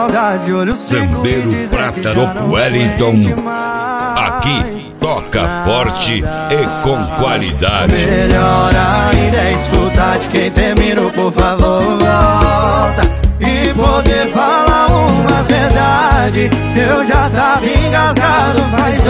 saudade, olho Sambeiro Prata do Wellington. Aqui toca forte e com qualidade. Melhor ainda é escutar de quem terminou, por favor, volta e poder falar umas verdades. Eu já tava engasgado faz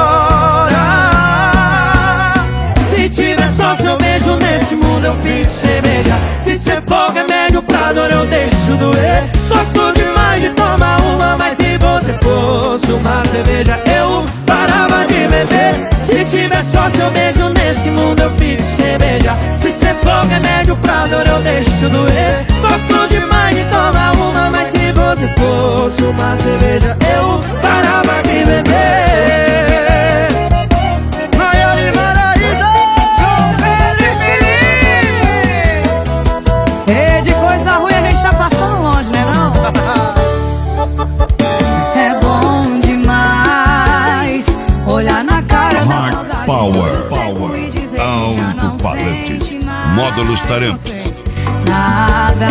hora. Se tiver só seu beijo nesse mundo, eu fico sem beijar. Se cê for remédio pra dor, eu deixo doer. Gosto demais de tomar uma, mas se você fosse uma cerveja, eu parava de beber. Se tiver só seu beijo nesse mundo, eu fico sem beijar. Se cê for remédio pra dor, eu deixo doer. Gosto demais de tomar uma, mas se você fosse uma cerveja, eu parava de beber. De coisa ruim a gente tá passando longe, né não? É bom demais olhar na cara da saudade. Power. Alto-falantes. Módulos Taramps. Nada.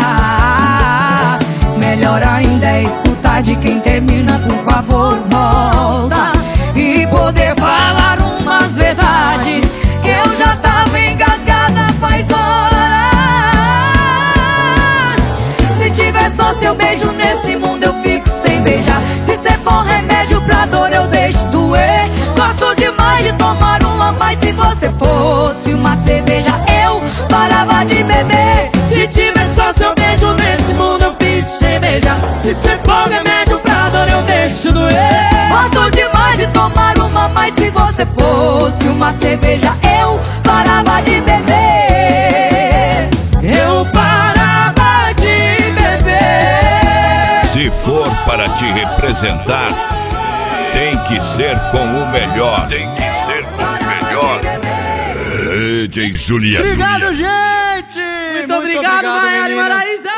Melhor ainda é escutar de quem termina, por favor, volta e poder falar umas verdades que eu já tava engasgada faz hora. Se tiver só seu beijo nesse mundo, eu fico sem beijar. Se cê for remédio pra dor, eu deixo doer. Gosto demais de tomar uma, mas se você fosse uma cerveja, eu parava de beber. Se tiver só seu beijo nesse mundo, eu fico sem beijar. Se cê for remédio pra dor, eu deixo doer. Gosto demais de tomar uma, mas se você fosse uma cerveja, eu parava de beber. Eu parava de beber. Se for para te representar, tem que ser com o melhor. Tem que ser com o melhor. DJ Julia. Obrigado, gente! Muito obrigado, Maiara e Maraísa!